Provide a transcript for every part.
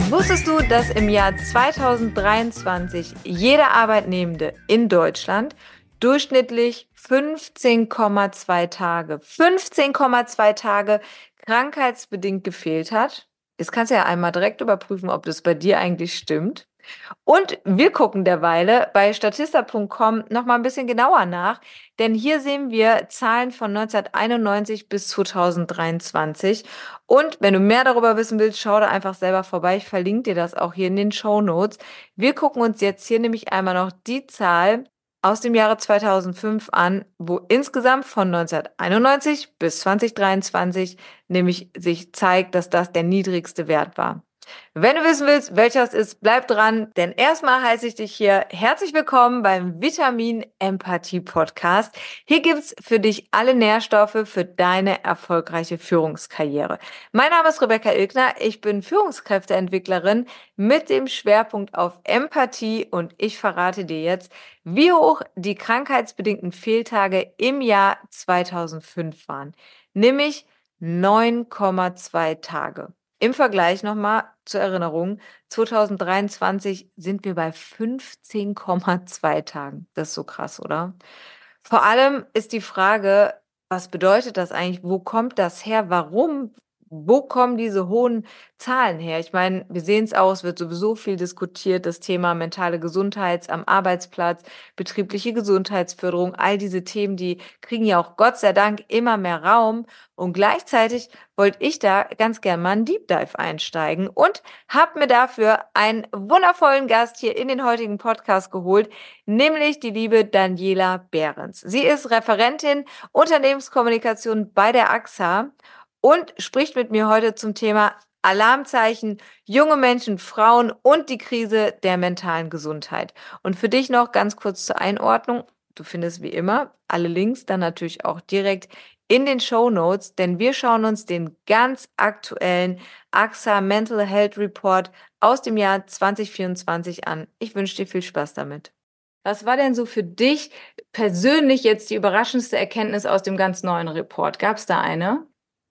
Wusstest du, dass im Jahr 2023 jeder Arbeitnehmende in Deutschland durchschnittlich 15,2 Tage krankheitsbedingt gefehlt hat? Jetzt kannst du ja einmal direkt überprüfen, ob das bei dir eigentlich stimmt. Und wir gucken derweile bei statista.com nochmal ein bisschen genauer nach, denn hier sehen wir Zahlen von 1991 bis 2023. Und wenn du mehr darüber wissen willst, schau da einfach selber vorbei. Ich verlinke dir das auch hier in den Shownotes. Wir gucken uns jetzt hier nämlich einmal noch die Zahl aus dem Jahre 2005 an, wo insgesamt von 1991 bis 2023 nämlich sich zeigt, dass das der niedrigste Wert war. Wenn du wissen willst, welcher es ist, bleib dran, denn erstmal heiße ich dich hier herzlich willkommen beim Vitamin Empathie Podcast. Hier gibt's für dich alle Nährstoffe für deine erfolgreiche Führungskarriere. Mein Name ist Rebecca Ilgner, ich bin Führungskräfteentwicklerin mit dem Schwerpunkt auf Empathie und ich verrate dir jetzt, wie hoch die krankheitsbedingten Fehltage im Jahr 2005 waren, nämlich 9,2 Tage. Im Vergleich nochmal zur Erinnerung, 2023 sind wir bei 15,2 Tagen. Das ist so krass, oder? Vor allem ist die Frage, was bedeutet das eigentlich? Wo kommt das her? Warum? Wo kommen diese hohen Zahlen her? Ich meine, wir sehen es auch, es wird sowieso viel diskutiert, das Thema mentale Gesundheit am Arbeitsplatz, betriebliche Gesundheitsförderung, all diese Themen, die kriegen ja auch Gott sei Dank immer mehr Raum. Und gleichzeitig wollte ich da ganz gern mal einen Deep Dive einsteigen und habe mir dafür einen wundervollen Gast hier in den heutigen Podcast geholt, nämlich die liebe Daniela Behrens. Sie ist Referentin Unternehmenskommunikation bei der AXA und spricht mit mir heute zum Thema Alarmzeichen, junge Menschen, Frauen und die Krise der mentalen Gesundheit. Und für dich noch ganz kurz zur Einordnung. Du findest wie immer alle Links dann natürlich auch direkt in den Shownotes, denn wir schauen uns den ganz aktuellen AXA Mental Health Report aus dem Jahr 2024 an. Ich wünsche dir viel Spaß damit. Was war denn so für dich persönlich jetzt die überraschendste Erkenntnis aus dem ganz neuen Report? Gab es da eine?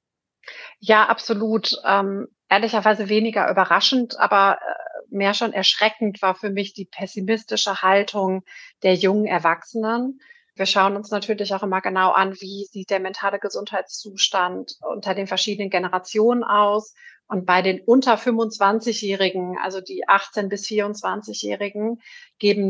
Ja, absolut. Ehrlicherweise weniger überraschend, aber mehr schon erschreckend war für mich die pessimistische Haltung der jungen Erwachsenen. Wir schauen uns natürlich auch immer genau an, wie sieht der mentale Gesundheitszustand unter den verschiedenen Generationen aus. Und bei den unter 25-Jährigen, also die 18 bis 24-Jährigen, geben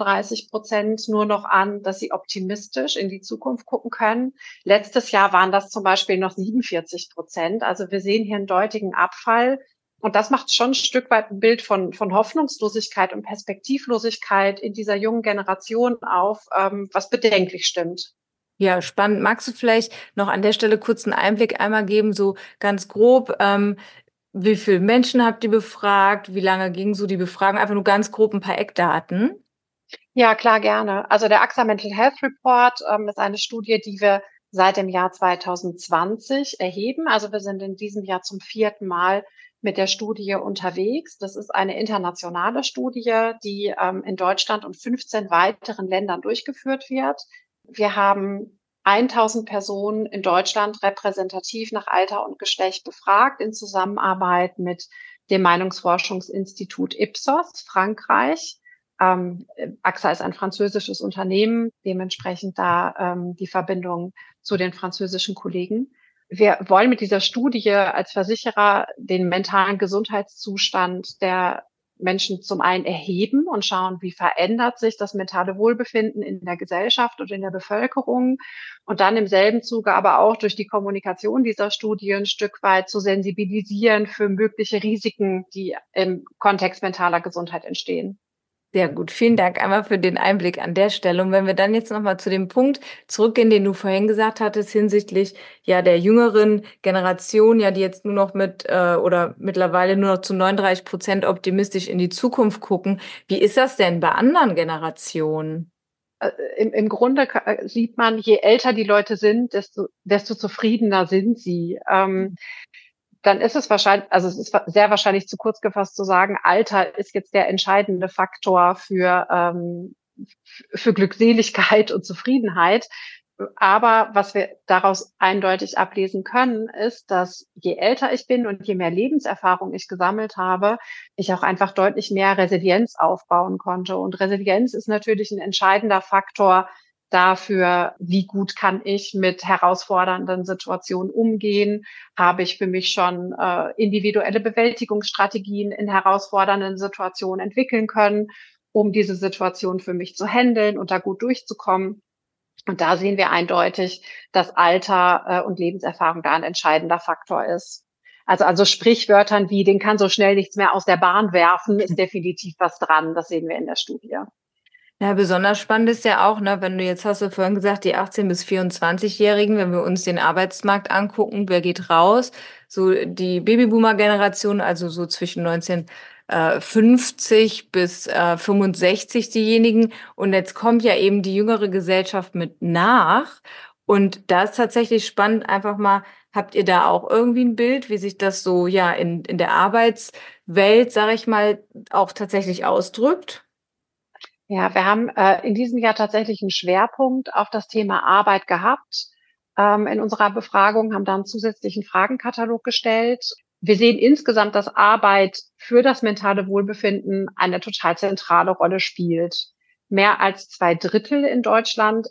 39% nur noch an, dass sie optimistisch in die Zukunft gucken können. Letztes Jahr waren das zum Beispiel noch 47%. Also wir sehen hier einen deutigen Abfall. Und das macht schon ein Stück weit ein Bild von Hoffnungslosigkeit und Perspektivlosigkeit in dieser jungen Generation auf, was bedenklich stimmt. Ja, spannend. Magst du vielleicht noch an der Stelle kurz einen Einblick einmal geben, so ganz grob, wie viele Menschen habt ihr befragt? Wie lange ging so die Befragung? Einfach nur ganz grob ein paar Eckdaten. Ja, klar, gerne. Also der AXA Mental Health Report ist eine Studie, die wir seit dem Jahr 2020 erheben. Also wir sind in diesem Jahr zum 4. Mal mit der Studie unterwegs. Das ist eine internationale Studie, die in Deutschland und 15 weiteren Ländern durchgeführt wird. Wir haben 1000 Personen in Deutschland repräsentativ nach Alter und Geschlecht befragt in Zusammenarbeit mit dem Meinungsforschungsinstitut Ipsos, Frankreich. AXA ist ein französisches Unternehmen, dementsprechend da die Verbindung zu den französischen Kollegen. Wir wollen mit dieser Studie als Versicherer den mentalen Gesundheitszustand der Menschen zum einen erheben und schauen, wie verändert sich das mentale Wohlbefinden in der Gesellschaft und in der Bevölkerung und dann im selben Zuge aber auch durch die Kommunikation dieser Studie ein Stück weit zu sensibilisieren für mögliche Risiken, die im Kontext mentaler Gesundheit entstehen. Sehr gut. Vielen Dank einmal für den Einblick an der Stelle. Und wenn wir dann jetzt nochmal zu dem Punkt zurückgehen, den du vorhin gesagt hattest, hinsichtlich ja der jüngeren Generation, ja, die jetzt nur noch oder mittlerweile nur noch zu 39% optimistisch in die Zukunft gucken. Wie ist das denn bei anderen Generationen? Im Grunde sieht man, je älter die Leute sind, desto zufriedener sind sie. Dann ist es wahrscheinlich, also es ist sehr wahrscheinlich zu kurz gefasst zu sagen, Alter ist jetzt der entscheidende Faktor für Glückseligkeit und Zufriedenheit. Aber was wir daraus eindeutig ablesen können, ist, dass je älter ich bin und je mehr Lebenserfahrung ich gesammelt habe, ich auch einfach deutlich mehr Resilienz aufbauen konnte. Und Resilienz ist natürlich ein entscheidender Faktor dafür, wie gut kann ich mit herausfordernden Situationen umgehen? Habe ich für mich schon individuelle Bewältigungsstrategien in herausfordernden Situationen entwickeln können, um diese Situation für mich zu handeln und da gut durchzukommen? Und da sehen wir eindeutig, dass Alter und Lebenserfahrung da ein entscheidender Faktor ist. Also Sprichwörtern wie, den kann so schnell nichts mehr aus der Bahn werfen, ist definitiv was dran. Das sehen wir in der Studie. Ja, besonders spannend ist ja auch, ne, wenn du jetzt hast du vorhin gesagt, die 18- bis 24-Jährigen, wenn wir uns den Arbeitsmarkt angucken, wer geht raus? So die Babyboomer-Generation, also so zwischen 1950 bis 65 diejenigen. Und jetzt kommt ja eben die jüngere Gesellschaft mit nach. Und da ist tatsächlich spannend, einfach mal, habt ihr da auch irgendwie ein Bild, wie sich das so ja in der Arbeitswelt, sage ich mal, auch tatsächlich ausdrückt? Ja, wir haben in diesem Jahr tatsächlich einen Schwerpunkt auf das Thema Arbeit gehabt. In unserer Befragung haben da einen zusätzlichen Fragenkatalog gestellt. Wir sehen insgesamt, dass Arbeit für das mentale Wohlbefinden eine total zentrale Rolle spielt. Mehr als 2 Drittel in Deutschland,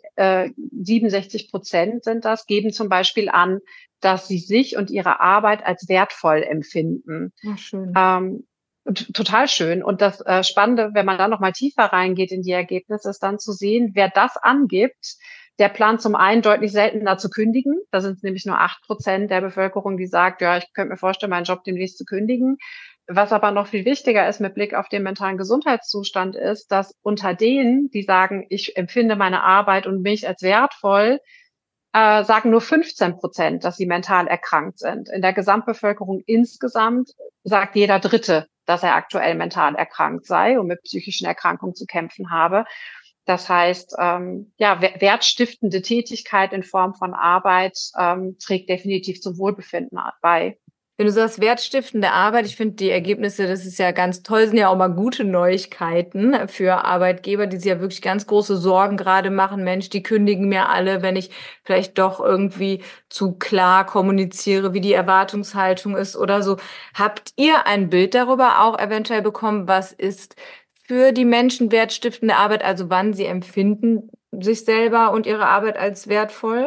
67% sind das, geben zum Beispiel an, dass sie sich und ihre Arbeit als wertvoll empfinden. Ach, schön. Total schön. Und das Spannende, wenn man da noch mal tiefer reingeht in die Ergebnisse, ist dann zu sehen, wer das angibt, der plant zum einen deutlich seltener zu kündigen. Da sind es nämlich nur 8% der Bevölkerung, die sagt, ja, ich könnte mir vorstellen, meinen Job demnächst zu kündigen. Was aber noch viel wichtiger ist mit Blick auf den mentalen Gesundheitszustand ist, dass unter denen, die sagen, ich empfinde meine Arbeit und mich als wertvoll, sagen nur 15%, dass sie mental erkrankt sind. In der Gesamtbevölkerung insgesamt sagt jeder Dritte, dass er aktuell mental erkrankt sei und mit psychischen Erkrankungen zu kämpfen habe. Das heißt, ja, wertstiftende Tätigkeit in Form von Arbeit trägt definitiv zum Wohlbefinden bei. Wenn du sagst, wertstiftende Arbeit, ich finde die Ergebnisse, das ist ja ganz toll, sind ja auch mal gute Neuigkeiten für Arbeitgeber, die sich ja wirklich ganz große Sorgen gerade machen. Mensch, die kündigen mir alle, wenn ich vielleicht doch irgendwie zu klar kommuniziere, wie die Erwartungshaltung ist oder so. Habt ihr ein Bild darüber auch eventuell bekommen, was ist für die Menschen wertstiftende Arbeit, also wann sie empfinden sich selber und ihre Arbeit als wertvoll?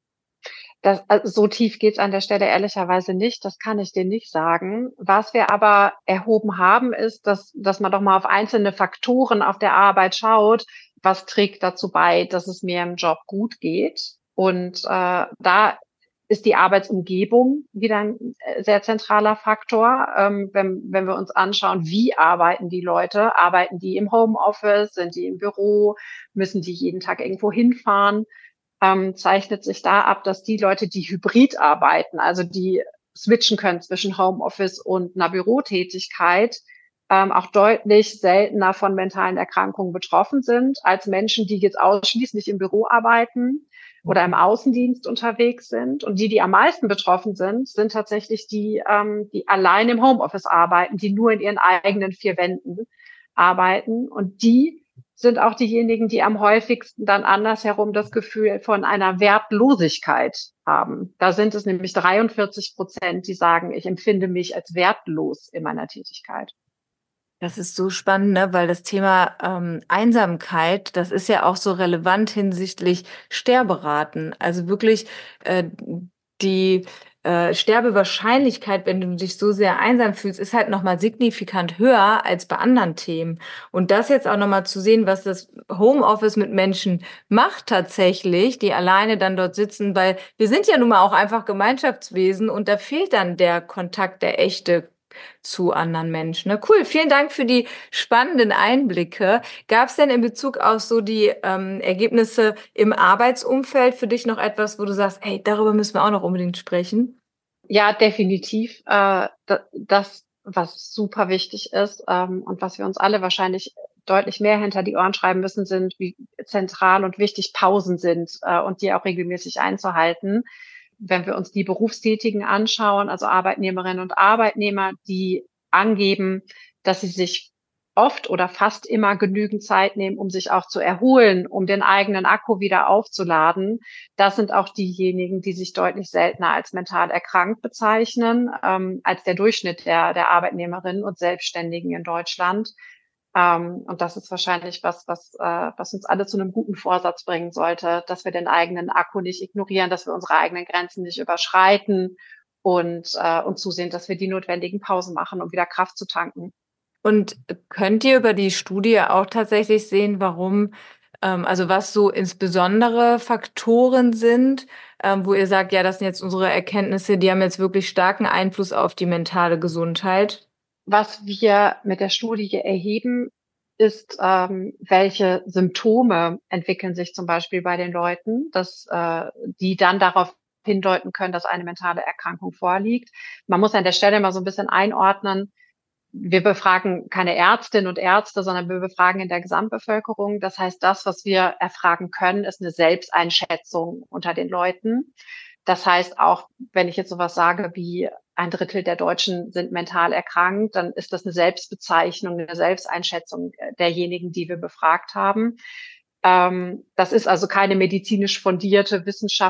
Also so tief geht's an der Stelle ehrlicherweise nicht. Das kann ich dir nicht sagen. Was wir aber erhoben haben, ist, dass man doch mal auf einzelne Faktoren auf der Arbeit schaut. Was trägt dazu bei, dass es mir im Job gut geht? Und da ist die Arbeitsumgebung wieder ein sehr zentraler Faktor. Wenn wir uns anschauen, wie arbeiten die Leute? Arbeiten die im Homeoffice? Sind die im Büro? Müssen die jeden Tag irgendwo hinfahren? Zeichnet sich da ab, dass die Leute, die hybrid arbeiten, also die switchen können zwischen Homeoffice und einer Bürotätigkeit, auch deutlich seltener von mentalen Erkrankungen betroffen sind als Menschen, die jetzt ausschließlich im Büro arbeiten oder im Außendienst unterwegs sind. Und die am meisten betroffen sind, sind tatsächlich die, die allein im Homeoffice arbeiten, die nur in ihren eigenen 4 Wänden arbeiten. Und die sind auch diejenigen, die am häufigsten dann andersherum das Gefühl von einer Wertlosigkeit haben. Da sind es nämlich 43%, die sagen, ich empfinde mich als wertlos in meiner Tätigkeit. Das ist so spannend, ne? Weil das Thema Einsamkeit, das ist ja auch so relevant hinsichtlich Sterberaten. Also wirklich äh, die Sterbewahrscheinlichkeit, wenn du dich so sehr einsam fühlst, ist halt nochmal signifikant höher als bei anderen Themen. Und das jetzt auch nochmal zu sehen, was das Homeoffice mit Menschen macht tatsächlich, die alleine dann dort sitzen, weil wir sind ja nun mal auch einfach Gemeinschaftswesen und da fehlt dann der Kontakt, der echte zu anderen Menschen. Ne? Cool, vielen Dank für die spannenden Einblicke. Gab es denn in Bezug auf so die Ergebnisse im Arbeitsumfeld für dich noch etwas, wo du sagst, ey, darüber müssen wir auch noch unbedingt sprechen? Ja, definitiv. Das, was super wichtig ist und was wir uns alle wahrscheinlich deutlich mehr hinter die Ohren schreiben müssen, sind, wie zentral und wichtig Pausen sind und die auch regelmäßig einzuhalten. Wenn wir uns die Berufstätigen anschauen, also Arbeitnehmerinnen und Arbeitnehmer, die angeben, dass sie sich oft oder fast immer genügend Zeit nehmen, um sich auch zu erholen, um den eigenen Akku wieder aufzuladen. Das sind auch diejenigen, die sich deutlich seltener als mental erkrankt bezeichnen, als der Durchschnitt der Arbeitnehmerinnen und Selbstständigen in Deutschland. Und das ist wahrscheinlich was uns alle zu einem guten Vorsatz bringen sollte, dass wir den eigenen Akku nicht ignorieren, dass wir unsere eigenen Grenzen nicht überschreiten und zusehen, dass wir die notwendigen Pausen machen, um wieder Kraft zu tanken. Und könnt ihr über die Studie auch tatsächlich sehen, warum, also was so insbesondere Faktoren sind, wo ihr sagt, ja, das sind jetzt unsere Erkenntnisse, die haben jetzt wirklich starken Einfluss auf die mentale Gesundheit? Was wir mit der Studie erheben, ist, welche Symptome entwickeln sich zum Beispiel bei den Leuten, die dann darauf hindeuten können, dass eine mentale Erkrankung vorliegt. Man muss an der Stelle mal so ein bisschen einordnen. Wir befragen keine Ärztinnen und Ärzte, sondern wir befragen in der Gesamtbevölkerung. Das heißt, das, was wir erfragen können, ist eine Selbsteinschätzung unter den Leuten. Das heißt, auch wenn ich jetzt sowas sage wie 1/3 der Deutschen sind mental erkrankt, dann ist das eine Selbstbezeichnung, eine Selbsteinschätzung derjenigen, die wir befragt haben. Das ist also keine medizinisch fundierte,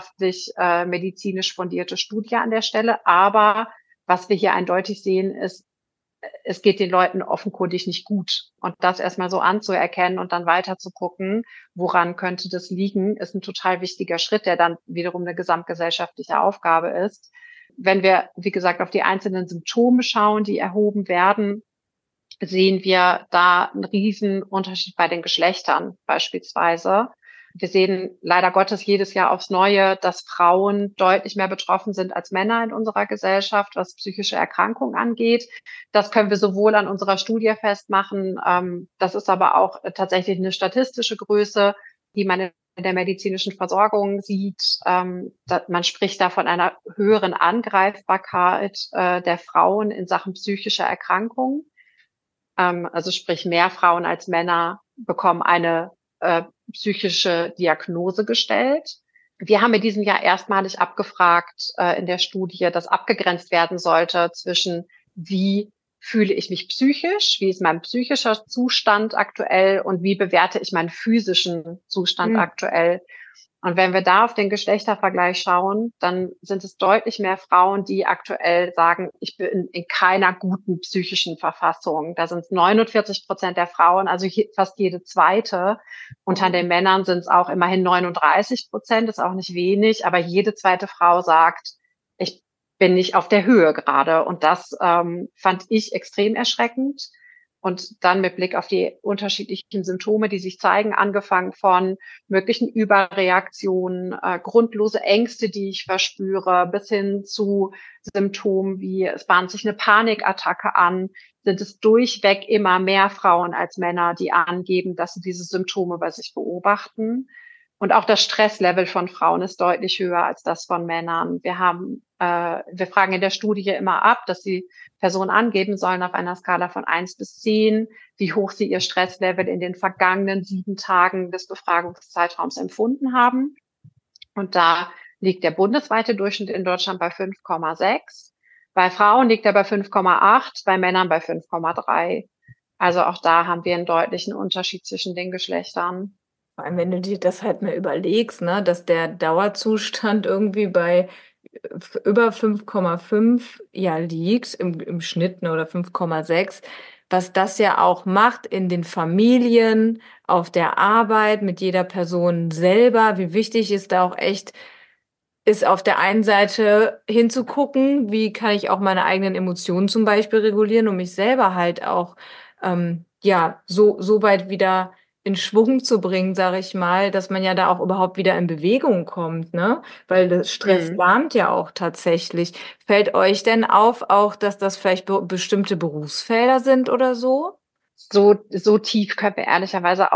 medizinisch fundierte Studie an der Stelle. Aber was wir hier eindeutig sehen, ist, es geht den Leuten offenkundig nicht gut. Und das erstmal so anzuerkennen und dann weiter zu gucken, woran könnte das liegen, ist ein total wichtiger Schritt, der dann wiederum eine gesamtgesellschaftliche Aufgabe ist. Wenn wir, wie gesagt, auf die einzelnen Symptome schauen, die erhoben werden, sehen wir da einen riesen Unterschied bei den Geschlechtern beispielsweise. Wir sehen leider Gottes jedes Jahr aufs Neue, dass Frauen deutlich mehr betroffen sind als Männer in unserer Gesellschaft, was psychische Erkrankungen angeht. Das können wir sowohl an unserer Studie festmachen. Das ist aber auch tatsächlich eine statistische Größe, die man in der medizinischen Versorgung sieht. Man spricht da von einer höheren Angreifbarkeit der Frauen in Sachen psychischer Erkrankungen. Also sprich, mehr Frauen als Männer bekommen eine psychische Diagnose gestellt. Wir haben in diesem Jahr erstmalig abgefragt in der Studie, dass abgegrenzt werden sollte zwischen wie fühle ich mich psychisch, wie ist mein psychischer Zustand aktuell und wie bewerte ich meinen physischen Zustand Hm. aktuell. Und wenn wir da auf den Geschlechtervergleich schauen, dann sind es deutlich mehr Frauen, die aktuell sagen, ich bin in keiner guten psychischen Verfassung. Da sind es 49% der Frauen, also fast jede zweite. Unter den Männern sind es auch immerhin 39%, ist auch nicht wenig, aber jede zweite Frau sagt, ich bin nicht auf der Höhe gerade. Und das fand ich extrem erschreckend. Und dann mit Blick auf die unterschiedlichen Symptome, die sich zeigen, angefangen von möglichen Überreaktionen, grundlose Ängste, die ich verspüre, bis hin zu Symptomen wie es bahnt sich eine Panikattacke an, sind es durchweg immer mehr Frauen als Männer, die angeben, dass sie diese Symptome bei sich beobachten. Und auch das Stresslevel von Frauen ist deutlich höher als das von Männern. Wir fragen in der Studie immer ab, dass die Personen angeben sollen auf einer Skala von 1 bis 10, wie hoch sie ihr Stresslevel in den vergangenen 7 Tagen des Befragungszeitraums empfunden haben. Und da liegt der bundesweite Durchschnitt in Deutschland bei 5,6. Bei Frauen liegt er bei 5,8, bei Männern bei 5,3. Also auch da haben wir einen deutlichen Unterschied zwischen den Geschlechtern. Vor allem, wenn du dir das halt mal überlegst, ne, dass der Dauerzustand irgendwie bei über 5,5 ja liegt im Schnitt, ne, oder 5,6, was das ja auch macht in den Familien, auf der Arbeit, mit jeder Person selber, wie wichtig es da auch echt ist, auf der einen Seite hinzugucken, wie kann ich auch meine eigenen Emotionen zum Beispiel regulieren, um mich selber halt auch ja so weit wieder in Schwung zu bringen, sage ich mal, dass man ja da auch überhaupt wieder in Bewegung kommt, ne? Weil das Stress Mhm. lahmt ja auch tatsächlich. Fällt euch denn auf, auch, dass das vielleicht bestimmte Berufsfelder sind oder so? So tief können wir ehrlicherweise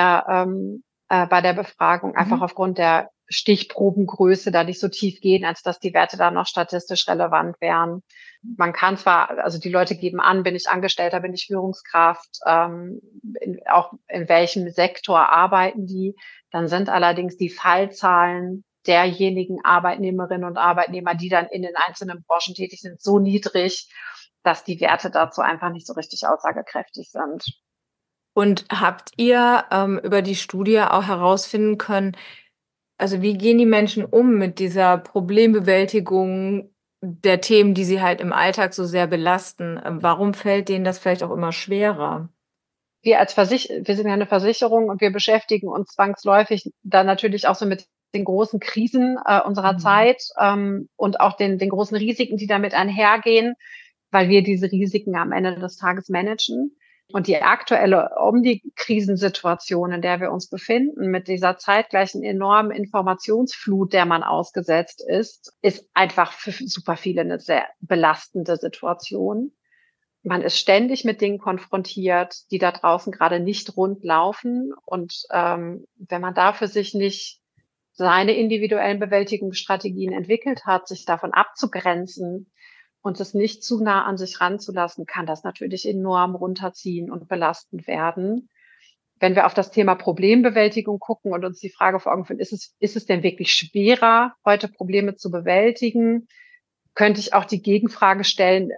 bei der Befragung einfach Mhm. aufgrund der Stichprobengröße da nicht so tief gehen, als dass die Werte da noch statistisch relevant wären. Man kann zwar, also die Leute geben an, bin ich Angestellter, bin ich Führungskraft, auch in welchem Sektor arbeiten die. Dann sind allerdings die Fallzahlen derjenigen Arbeitnehmerinnen und Arbeitnehmer, die dann in den einzelnen Branchen tätig sind, so niedrig, dass die Werte dazu einfach nicht so richtig aussagekräftig sind. Und habt ihr über die Studie auch herausfinden können, also wie gehen die Menschen um mit dieser Problembewältigung der Themen, die sie halt im Alltag so sehr belasten? Warum fällt denen das vielleicht auch immer schwerer? Wir sind ja eine Versicherung und wir beschäftigen uns zwangsläufig dann natürlich auch so mit den großen Krisen, unserer Mhm. Zeit, und auch den großen Risiken, die damit einhergehen, weil wir diese Risiken am Ende des Tages managen. Und die aktuelle um die Krisensituation, in der wir uns befinden, mit dieser zeitgleichen enormen Informationsflut, der man ausgesetzt ist einfach für super viele eine sehr belastende Situation. Man ist ständig mit Dingen konfrontiert, die da draußen gerade nicht rund laufen. Und wenn man da für sich nicht seine individuellen Bewältigungsstrategien entwickelt hat, sich davon abzugrenzen und es nicht zu nah an sich ranzulassen, kann das natürlich enorm runterziehen und belastend werden. Wenn wir auf das Thema Problembewältigung gucken und uns die Frage vor Augen führen, ist es denn wirklich schwerer, heute Probleme zu bewältigen? Könnte ich auch die Gegenfrage stellen,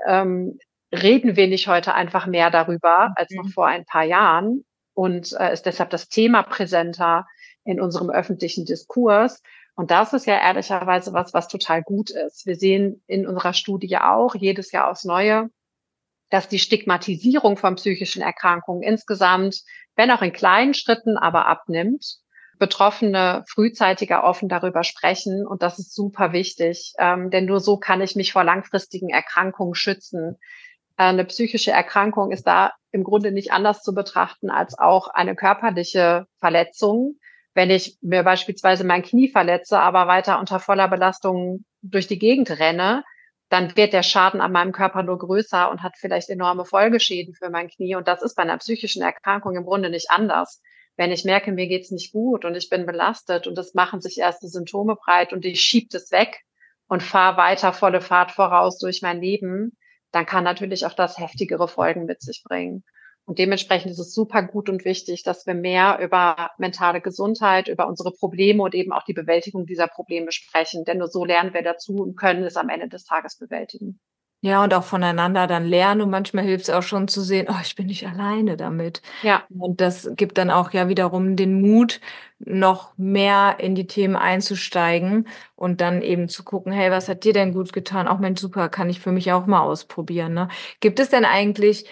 reden wir nicht heute einfach mehr darüber als noch Mhm. vor ein paar Jahren und ist deshalb das Thema präsenter in unserem öffentlichen Diskurs? Und das ist ja ehrlicherweise was total gut ist. Wir sehen in unserer Studie auch jedes Jahr aufs Neue, dass die Stigmatisierung von psychischen Erkrankungen insgesamt, wenn auch in kleinen Schritten, aber abnimmt. Betroffene frühzeitiger offen darüber sprechen. Und das ist super wichtig, denn nur so kann ich mich vor langfristigen Erkrankungen schützen. Eine psychische Erkrankung ist da im Grunde nicht anders zu betrachten als auch eine körperliche Verletzung. Wenn ich mir beispielsweise mein Knie verletze, aber weiter unter voller Belastung durch die Gegend renne, dann wird der Schaden an meinem Körper nur größer und hat vielleicht enorme Folgeschäden für mein Knie. Und das ist bei einer psychischen Erkrankung im Grunde nicht anders. Wenn ich merke, mir geht's nicht gut und ich bin belastet und es machen sich erste Symptome breit und ich schiebe das weg und fahre weiter volle Fahrt voraus durch mein Leben, dann kann natürlich auch das heftigere Folgen mit sich bringen. Und dementsprechend ist es super gut und wichtig, dass wir mehr über mentale Gesundheit, über unsere Probleme und eben auch die Bewältigung dieser Probleme sprechen. Denn nur so lernen wir dazu und können es am Ende des Tages bewältigen. Ja, und auch voneinander dann lernen und manchmal hilft es auch schon zu sehen: „Oh, ich bin nicht alleine damit.“ Ja, Und das gibt dann auch ja wiederum den Mut, noch mehr in die Themen einzusteigen und dann eben zu gucken: „Hey, was hat dir denn gut getan? Auch Mensch, super, kann ich für mich auch mal ausprobieren“, ne? Gibt es denn eigentlich,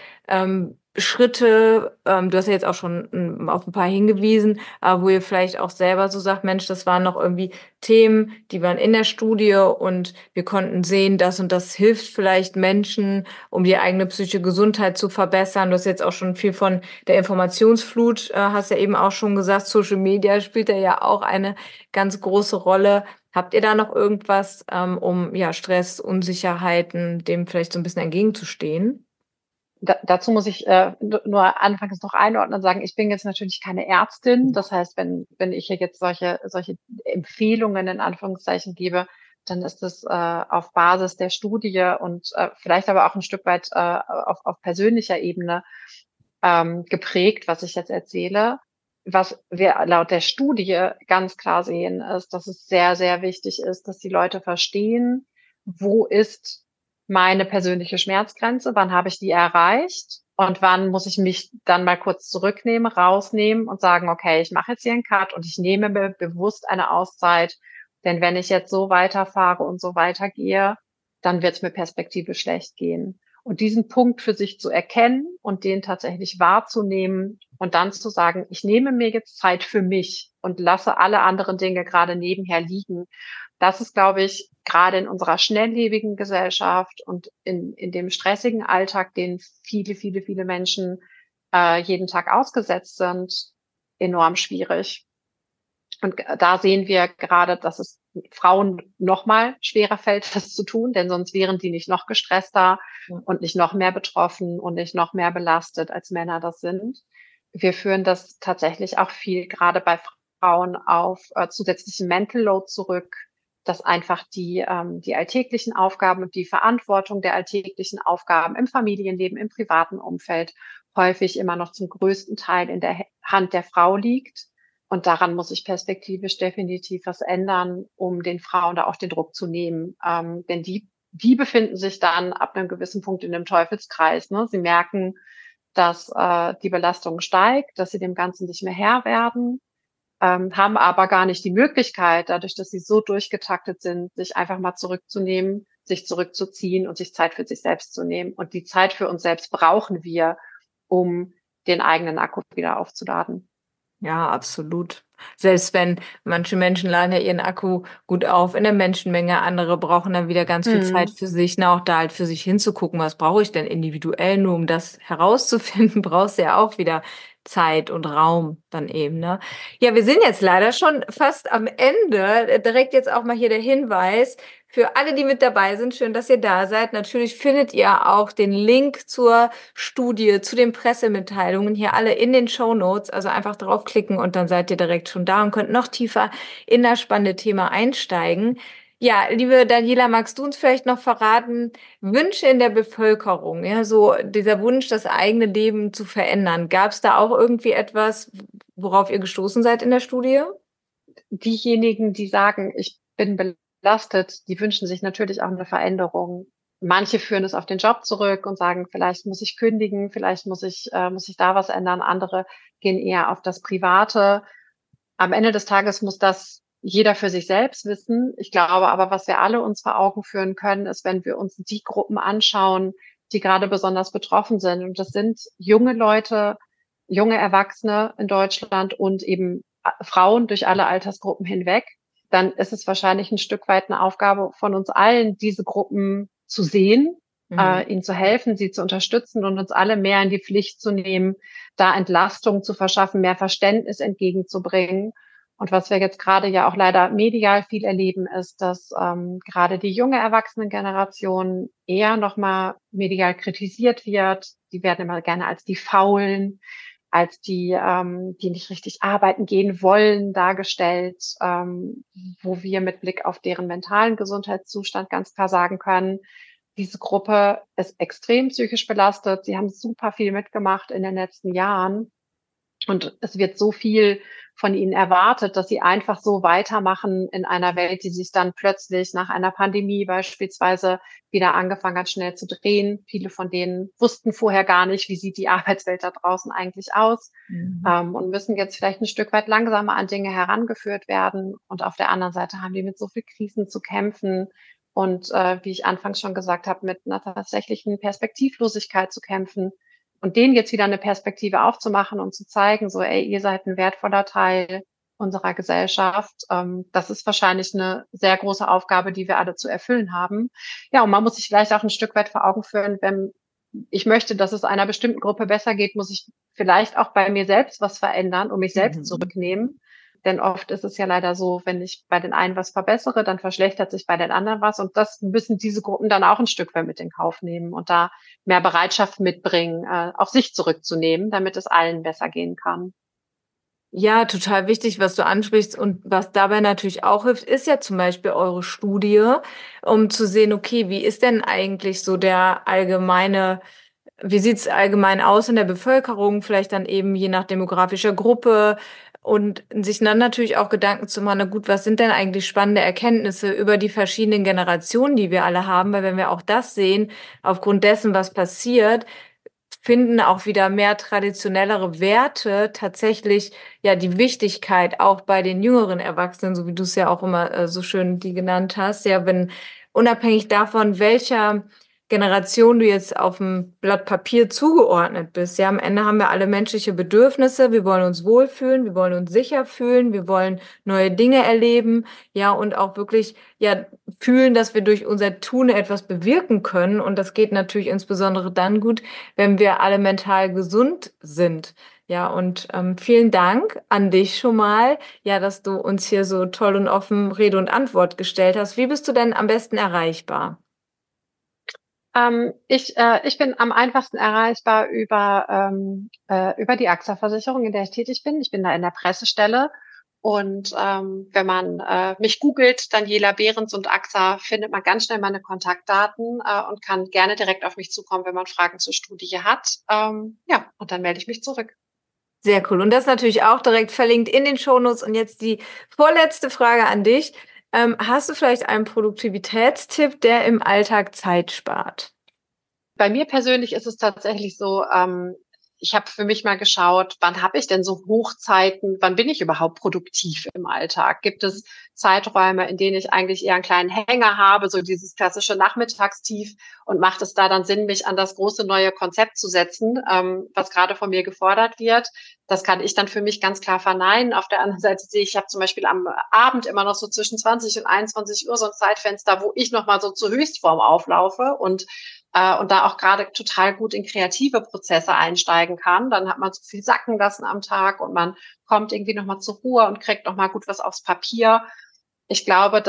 Schritte, du hast ja jetzt auch schon, auf ein paar hingewiesen, aber wo ihr vielleicht auch selber so sagt: „Mensch, das waren noch irgendwie Themen, die waren in der Studie und wir konnten sehen, das und das hilft vielleicht Menschen, um die eigene psychische Gesundheit zu verbessern.“ Du hast jetzt auch schon viel von der Informationsflut, hast ja eben auch schon gesagt, Social Media spielt da ja auch eine ganz große Rolle. Habt ihr da noch irgendwas, um, ja, Stress, Unsicherheiten, dem vielleicht so ein bisschen entgegenzustehen? dazu muss ich nur anfangs noch einordnen und sagen, ich bin jetzt natürlich keine Ärztin. Das heißt, wenn ich hier jetzt solche Empfehlungen in Anführungszeichen gebe, dann ist es auf Basis der Studie und vielleicht aber auch ein Stück weit auf persönlicher Ebene geprägt, was ich jetzt erzähle. Was wir laut der Studie ganz klar sehen, ist, dass es sehr, sehr wichtig ist, dass die Leute verstehen, wo ist meine persönliche Schmerzgrenze, wann habe ich die erreicht und wann muss ich mich dann mal kurz zurücknehmen, rausnehmen und sagen, okay, ich mache jetzt hier einen Cut und ich nehme mir bewusst eine Auszeit, denn wenn ich jetzt so weiterfahre und so weitergehe, dann wird es mir perspektivisch schlecht gehen. Und diesen Punkt für sich zu erkennen und den tatsächlich wahrzunehmen und dann zu sagen, ich nehme mir jetzt Zeit für mich und lasse alle anderen Dinge gerade nebenher liegen. Das ist, glaube ich, gerade in unserer schnelllebigen Gesellschaft und in dem stressigen Alltag, den viele Menschen jeden Tag ausgesetzt sind, enorm schwierig. Und da sehen wir gerade, dass es Frauen noch mal schwerer fällt, das zu tun, denn sonst wären die nicht noch gestresster Ja. und nicht noch mehr betroffen und nicht noch mehr belastet, als Männer das sind. Wir führen das tatsächlich auch viel gerade bei Frauen auf zusätzlichen Mental Load zurück, dass einfach die alltäglichen Aufgaben und die Verantwortung der alltäglichen Aufgaben im Familienleben, im privaten Umfeld häufig immer noch zum größten Teil in der Hand der Frau liegt und daran muss sich perspektivisch definitiv was ändern, um den Frauen da auch den Druck zu nehmen. Denn die befinden sich dann ab einem gewissen Punkt in 'nem Teufelskreis, ne? Sie merken, dass die Belastung steigt, dass sie dem Ganzen nicht mehr Herr werden, haben aber gar nicht die Möglichkeit, dadurch, dass sie so durchgetaktet sind, sich einfach mal zurückzunehmen, sich zurückzuziehen und sich Zeit für sich selbst zu nehmen. Und die Zeit für uns selbst brauchen wir, um den eigenen Akku wieder aufzuladen. Ja, absolut. Selbst wenn manche Menschen laden ja ihren Akku gut auf in der Menschenmenge, andere brauchen dann wieder ganz viel Zeit Mhm. für sich, na, auch da halt für sich hinzugucken, was brauche ich denn individuell, nur um das herauszufinden, brauchst du ja auch wieder Zeit und Raum dann eben, ne? Ja, wir sind jetzt leider schon fast am Ende. Direkt jetzt auch mal hier der Hinweis für alle, die mit dabei sind. Schön, dass ihr da seid. Natürlich findet ihr auch den Link zur Studie, zu den Pressemitteilungen hier alle in den Shownotes. Also einfach draufklicken und dann seid ihr direkt schon da und könnt noch tiefer in das spannende Thema einsteigen. Ja, liebe Daniela, magst du uns vielleicht noch verraten, Wünsche in der Bevölkerung, ja, so dieser Wunsch, das eigene Leben zu verändern. Gab es da auch irgendwie etwas, worauf ihr gestoßen seid in der Studie? Diejenigen, die sagen, ich bin belastet, die wünschen sich natürlich auch eine Veränderung. Manche führen es auf den Job zurück und sagen, vielleicht muss ich kündigen, vielleicht muss ich da was ändern. Andere gehen eher auf das Private. Am Ende des Tages muss das jeder für sich selbst wissen. Ich glaube aber, was wir alle uns vor Augen führen können, ist, wenn wir uns die Gruppen anschauen, die gerade besonders betroffen sind. Und das sind junge Leute, junge Erwachsene in Deutschland und eben Frauen durch alle Altersgruppen hinweg. Dann ist es wahrscheinlich ein Stück weit eine Aufgabe von uns allen, diese Gruppen zu sehen, Mhm. ihnen zu helfen, sie zu unterstützen und uns alle mehr in die Pflicht zu nehmen, da Entlastung zu verschaffen, mehr Verständnis entgegenzubringen. Und was wir jetzt gerade ja auch leider medial viel erleben, ist, dass gerade die junge Erwachsenengeneration eher nochmal medial kritisiert wird. Die werden immer gerne als die Faulen, als die nicht richtig arbeiten gehen wollen, dargestellt, wo wir mit Blick auf deren mentalen Gesundheitszustand ganz klar sagen können, diese Gruppe ist extrem psychisch belastet. Sie haben super viel mitgemacht in den letzten Jahren. Und es wird so viel von ihnen erwartet, dass sie einfach so weitermachen in einer Welt, die sich dann plötzlich nach einer Pandemie beispielsweise wieder angefangen hat, schnell zu drehen. Viele von denen wussten vorher gar nicht, wie sieht die Arbeitswelt da draußen eigentlich aus, Mhm. und müssen jetzt vielleicht ein Stück weit langsamer an Dinge herangeführt werden. Und auf der anderen Seite haben die mit so viel Krisen zu kämpfen und wie ich anfangs schon gesagt habe, mit einer tatsächlichen Perspektivlosigkeit zu kämpfen. Und denen jetzt wieder eine Perspektive aufzumachen und zu zeigen, so, ey, ihr seid ein wertvoller Teil unserer Gesellschaft. Das ist wahrscheinlich eine sehr große Aufgabe, die wir alle zu erfüllen haben. Ja, und man muss sich vielleicht auch ein Stück weit vor Augen führen, wenn ich möchte, dass es einer bestimmten Gruppe besser geht, muss ich vielleicht auch bei mir selbst was verändern und mich selbst Mhm. zurücknehmen. Denn oft ist es ja leider so, wenn ich bei den einen was verbessere, dann verschlechtert sich bei den anderen was. Und das müssen diese Gruppen dann auch ein Stück weit mit in Kauf nehmen und da mehr Bereitschaft mitbringen, auf sich zurückzunehmen, damit es allen besser gehen kann. Ja, total wichtig, was du ansprichst. Und was dabei natürlich auch hilft, ist ja zum Beispiel eure Studie, um zu sehen, okay, wie ist denn eigentlich so der allgemeine, wie sieht's allgemein aus in der Bevölkerung, vielleicht dann eben je nach demografischer Gruppe und sich dann natürlich auch Gedanken zu machen, na gut, was sind denn eigentlich spannende Erkenntnisse über die verschiedenen Generationen, die wir alle haben? Weil wenn wir auch das sehen, aufgrund dessen, was passiert, finden auch wieder mehr traditionellere Werte tatsächlich ja die Wichtigkeit auch bei den jüngeren Erwachsenen, so wie du es ja auch immer so schön die genannt hast, ja, wenn unabhängig davon, welcher Generation du jetzt auf dem Blatt Papier zugeordnet bist, ja, am Ende haben wir alle menschliche Bedürfnisse, wir wollen uns wohlfühlen, wir wollen uns sicher fühlen, wir wollen neue Dinge erleben, ja, und auch wirklich ja fühlen, dass wir durch unser Tun etwas bewirken können und das geht natürlich insbesondere dann gut, wenn wir alle mental gesund sind. Ja, und vielen Dank an dich schon mal, ja, dass du uns hier so toll und offen Rede und Antwort gestellt hast. Wie bist du denn am besten erreichbar? Ich bin am einfachsten erreichbar über die AXA-Versicherung, in der ich tätig bin. Ich bin da in der Pressestelle. Und wenn man mich googelt, Daniela Behrens und AXA, findet man ganz schnell meine Kontaktdaten und kann gerne direkt auf mich zukommen, wenn man Fragen zur Studie hat. Ja, und dann melde ich mich zurück. Sehr cool. Und das natürlich auch direkt verlinkt in den Shownotes. Und jetzt die vorletzte Frage an dich. Hast du vielleicht einen Produktivitätstipp, der im Alltag Zeit spart? Bei mir persönlich ist es tatsächlich so, ich habe für mich mal geschaut, wann habe ich denn so Hochzeiten, wann bin ich überhaupt produktiv im Alltag? Gibt es Zeiträume, in denen ich eigentlich eher einen kleinen Hänger habe, so dieses klassische Nachmittagstief, und macht es da dann Sinn, mich an das große neue Konzept zu setzen, was gerade von mir gefordert wird? Das kann ich dann für mich ganz klar verneinen. Auf der anderen Seite sehe ich, ich habe zum Beispiel am Abend immer noch so zwischen 20 und 21 Uhr so ein Zeitfenster, wo ich nochmal so zur Höchstform auflaufe und da auch gerade total gut in kreative Prozesse einsteigen kann. Dann hat man so viel sacken lassen am Tag und man kommt irgendwie nochmal zur Ruhe und kriegt nochmal gut was aufs Papier. Ich glaube,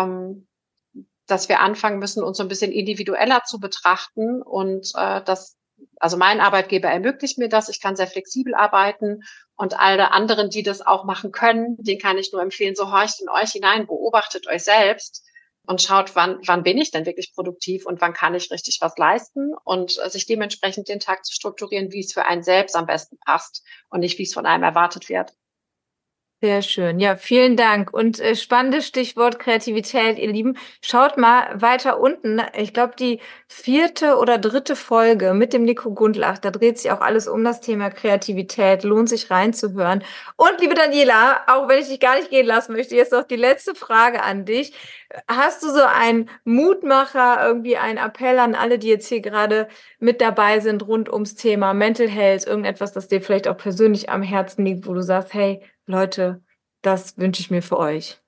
dass wir anfangen müssen, uns so ein bisschen individueller zu betrachten und also mein Arbeitgeber ermöglicht mir das. Ich kann sehr flexibel arbeiten und alle anderen, die das auch machen können, denen kann ich nur empfehlen, so horcht in euch hinein, beobachtet euch selbst und schaut, wann bin ich denn wirklich produktiv und wann kann ich richtig was leisten und sich dementsprechend den Tag zu strukturieren, wie es für einen selbst am besten passt und nicht, wie es von einem erwartet wird. Sehr schön. Ja, vielen Dank. Und spannendes Stichwort Kreativität, ihr Lieben. Schaut mal weiter unten. Ich glaube, die 4. oder 3. Folge mit dem Nico Gundlach, da dreht sich auch alles um das Thema Kreativität. Lohnt sich reinzuhören. Und liebe Daniela, auch wenn ich dich gar nicht gehen lassen möchte, jetzt noch die letzte Frage an dich. Hast du so einen Mutmacher, irgendwie einen Appell an alle, die jetzt hier gerade mit dabei sind rund ums Thema Mental Health, irgendetwas, das dir vielleicht auch persönlich am Herzen liegt, wo du sagst, hey, Leute, das wünsche ich mir für euch.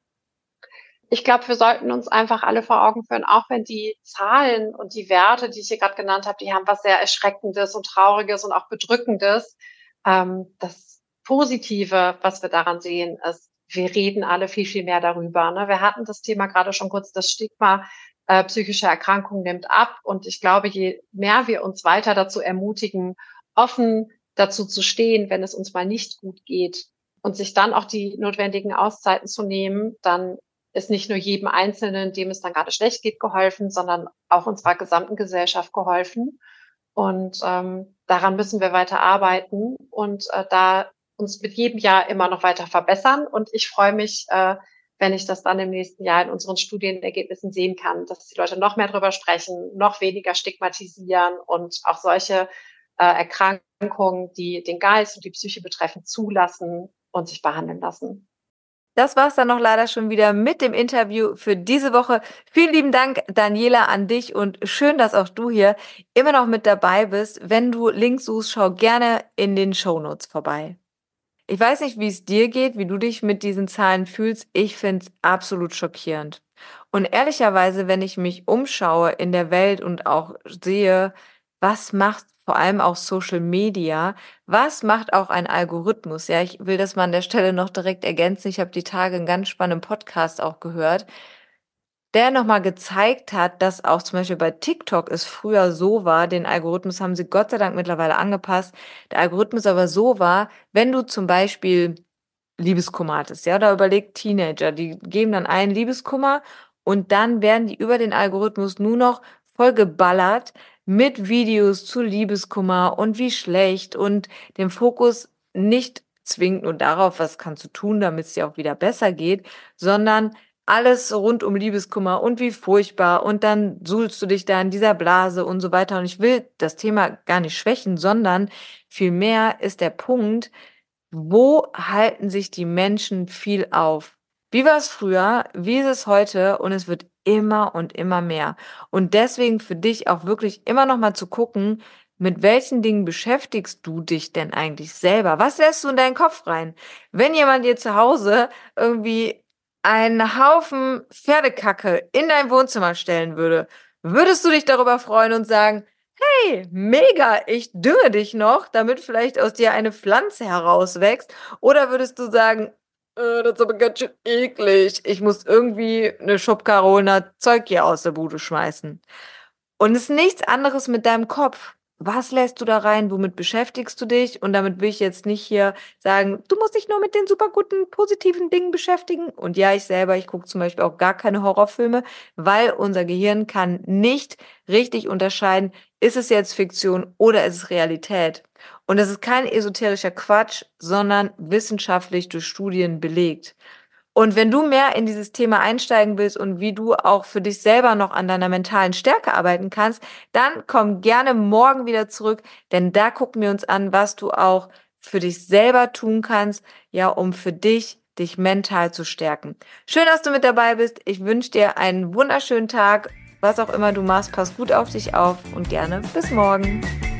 Ich glaube, wir sollten uns einfach alle vor Augen führen, auch wenn die Zahlen und die Werte, die ich hier gerade genannt habe, die haben was sehr Erschreckendes und Trauriges und auch Bedrückendes. Das Positive, was wir daran sehen, ist, wir reden alle viel, viel mehr darüber. Ne? Wir hatten das Thema gerade schon kurz, das Stigma psychische Erkrankung nimmt ab. Und ich glaube, je mehr wir uns weiter dazu ermutigen, offen dazu zu stehen, wenn es uns mal nicht gut geht und sich dann auch die notwendigen Auszeiten zu nehmen, dann ist nicht nur jedem Einzelnen, dem es dann gerade schlecht geht, geholfen, sondern auch unserer gesamten Gesellschaft geholfen. Und daran müssen wir weiter arbeiten und da uns mit jedem Jahr immer noch weiter verbessern. Und ich freue mich, wenn ich das dann im nächsten Jahr in unseren Studienergebnissen sehen kann, dass die Leute noch mehr drüber sprechen, noch weniger stigmatisieren und auch solche Erkrankungen, die den Geist und die Psyche betreffen, zulassen und sich behandeln lassen. Das war's dann noch leider schon wieder mit dem Interview für diese Woche. Vielen lieben Dank, Daniela, an dich und schön, dass auch du hier immer noch mit dabei bist. Wenn du Links suchst, schau gerne in den Shownotes vorbei. Ich weiß nicht, wie es dir geht, wie du dich mit diesen Zahlen fühlst. Ich finde es absolut schockierend. Und ehrlicherweise, wenn ich mich umschaue in der Welt und auch sehe, was macht vor allem auch Social Media, was macht auch ein Algorithmus? Ja, ich will das mal an der Stelle noch direkt ergänzen. Ich habe die Tage einen ganz spannenden Podcast auch gehört, der nochmal gezeigt hat, dass auch zum Beispiel bei TikTok es früher so war, den Algorithmus haben sie Gott sei Dank mittlerweile angepasst, der Algorithmus aber so war, wenn du zum Beispiel Liebeskummer hattest, ja, da überlegt Teenager, die geben dann ein Liebeskummer und dann werden die über den Algorithmus nur noch vollgeballert mit Videos zu Liebeskummer und wie schlecht und dem Fokus nicht zwingend nur darauf, was kannst du tun, damit es dir auch wieder besser geht, sondern alles rund um Liebeskummer und wie furchtbar und dann suhlst du dich da in dieser Blase und so weiter. Und ich will das Thema gar nicht schwächen, sondern vielmehr ist der Punkt, wo halten sich die Menschen viel auf? Wie war es früher? Wie ist es heute? Und es wird immer und immer mehr. Und deswegen für dich auch wirklich immer noch mal zu gucken, mit welchen Dingen beschäftigst du dich denn eigentlich selber? Was lässt du in deinen Kopf rein? Wenn jemand dir zu Hause irgendwie einen Haufen Pferdekacke in dein Wohnzimmer stellen würde, würdest du dich darüber freuen und sagen, hey, mega, ich dünge dich noch, damit vielleicht aus dir eine Pflanze herauswächst? Oder würdest du sagen, das ist aber ganz schön eklig, ich muss irgendwie eine Schubkarre holen, das Zeug hier aus der Bude schmeißen? Und es ist nichts anderes mit deinem Kopf. Was lässt du da rein? Womit beschäftigst du dich? Und damit will ich jetzt nicht hier sagen, du musst dich nur mit den super guten, positiven Dingen beschäftigen. Und ja, ich selber, ich gucke zum Beispiel auch gar keine Horrorfilme, weil unser Gehirn kann nicht richtig unterscheiden, ist es jetzt Fiktion oder ist es Realität. Und das ist kein esoterischer Quatsch, sondern wissenschaftlich durch Studien belegt. Und wenn du mehr in dieses Thema einsteigen willst und wie du auch für dich selber noch an deiner mentalen Stärke arbeiten kannst, dann komm gerne morgen wieder zurück, denn da gucken wir uns an, was du auch für dich selber tun kannst, ja, um für dich mental zu stärken. Schön, dass du mit dabei bist. Ich wünsche dir einen wunderschönen Tag. Was auch immer du machst, pass gut auf dich auf und gerne bis morgen.